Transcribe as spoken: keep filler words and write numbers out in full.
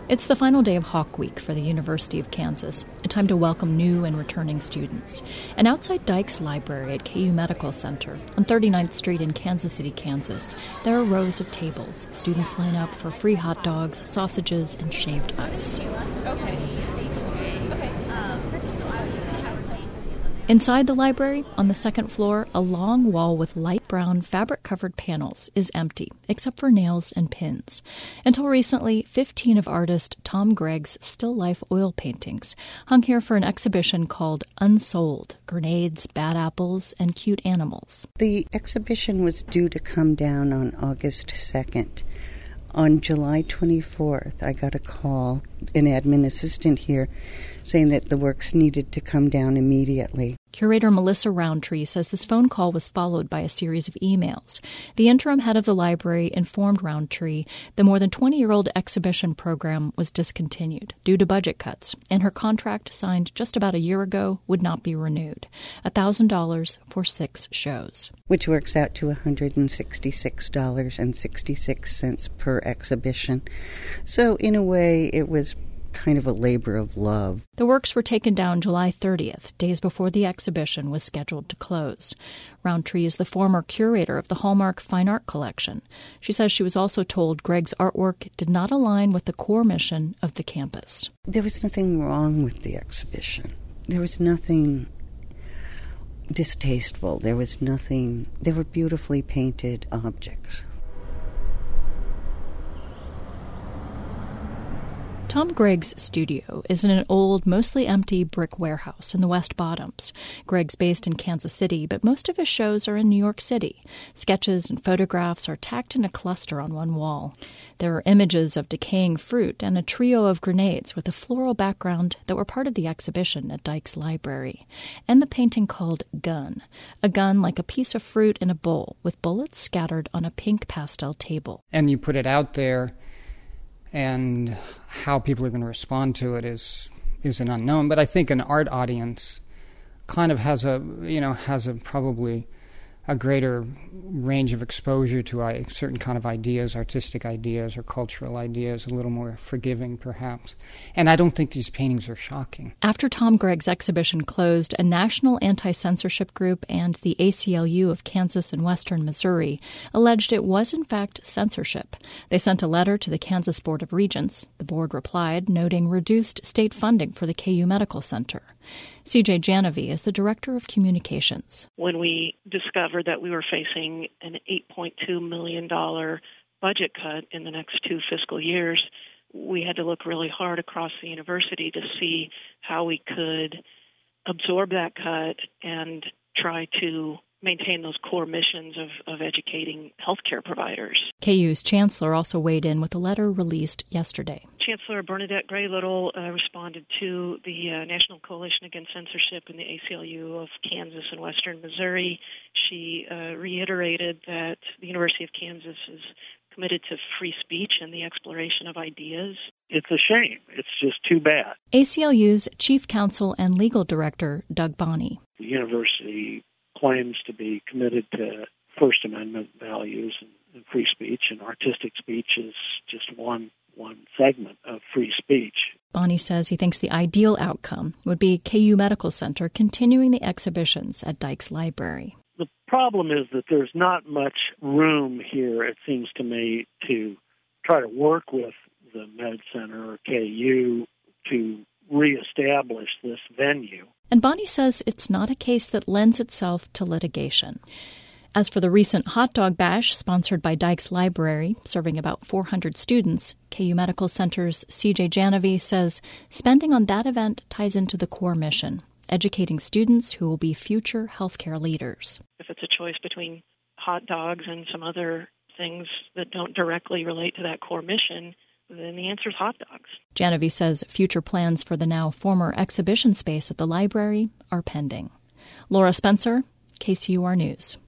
It's the final day of Hawk Week for the University of Kansas, a time to welcome new and returning students. And outside Dykes Library at K U Medical Center on thirty-ninth Street in Kansas City, Kansas, there are rows of tables. Students line up for free hot dogs, sausages, and shaved ice. Okay. Inside the library, on the second floor, a long wall with light brown fabric-covered panels is empty, except for nails and pins. Until recently, fifteen of artist Tom Gregg's still-life oil paintings hung here for an exhibition called Unsold: Grenades, Bad Apples, and Cute Animals. The exhibition was due to come down on August second. On July twenty-fourth, I got a call, an admin assistant here, saying that the works needed to come down immediately. Curator Melissa Roundtree says this phone call was followed by a series of emails. The interim head of the library informed Roundtree the more than twenty-year-old exhibition program was discontinued due to budget cuts, and her contract, signed just about a year ago, would not be renewed. one thousand dollars for six shows. Which works out to one hundred sixty-six dollars and sixty-six cents per exhibition. So in a way, it was kind of a labor of love. The works were taken down July thirtieth, days before the exhibition was scheduled to close. Roundtree is the former curator of the Hallmark Fine Art Collection. She says she was also told Gregg's artwork did not align with the core mission of the campus. There was nothing wrong with the exhibition. There was nothing distasteful. There was nothing... They were beautifully painted objects. Tom Gregg's studio is in an old, mostly empty brick warehouse in the West Bottoms. Gregg's based in Kansas City, but most of his shows are in New York City. Sketches and photographs are tacked in a cluster on one wall. There are images of decaying fruit and a trio of grenades with a floral background that were part of the exhibition at Dykes Library. And the painting called Gun, a gun like a piece of fruit in a bowl with bullets scattered on a pink pastel table. And you put it out there, and how people are going to respond to it is is an unknown. But I think an art audience kind of has a, you know, has a probably a greater range of exposure to uh, certain kind of ideas, artistic ideas or cultural ideas, a little more forgiving perhaps. And I don't think these paintings are shocking. After Tom Gregg's exhibition closed, a national anti-censorship group and the A C L U of Kansas and Western Missouri alleged it was in fact censorship. They sent a letter to the Kansas Board of Regents. The board replied, noting reduced state funding for the K U Medical Center. C J Janovi is the director of communications. When we discovered that we were facing an eight point two million dollars budget cut in the next two fiscal years, we had to look really hard across the university to see how we could absorb that cut and try to maintain those core missions of, of educating healthcare providers. K U's chancellor also weighed in with a letter released yesterday. Chancellor Bernadette Gray Little uh, responded to the uh, National Coalition Against Censorship and the A C L U of Kansas and Western Missouri. She uh, reiterated that the University of Kansas is committed to free speech and the exploration of ideas. It's a shame. It's just too bad. A C L U's chief counsel and legal director, Doug Bonney. The university claims to be committed to First Amendment values and, and free speech, and artistic speech is just one one segment of free speech. Bonney says he thinks the ideal outcome would be K U Medical Center continuing the exhibitions at Dykes Library. The problem is that there's not much room here, it seems to me, to try to work with the Med Center or K U to reestablish this venue. And Bonney says it's not a case that lends itself to litigation. As for the recent hot dog bash sponsored by Dykes Library, serving about four hundred students, K U Medical Center's C J Janovi says spending on that event ties into the core mission, educating students who will be future healthcare leaders. If it's a choice between hot dogs and some other things that don't directly relate to that core mission, then the answer is hot dogs. Janovi says future plans for the now former exhibition space at the library are pending. Laura Spencer, K C U R News.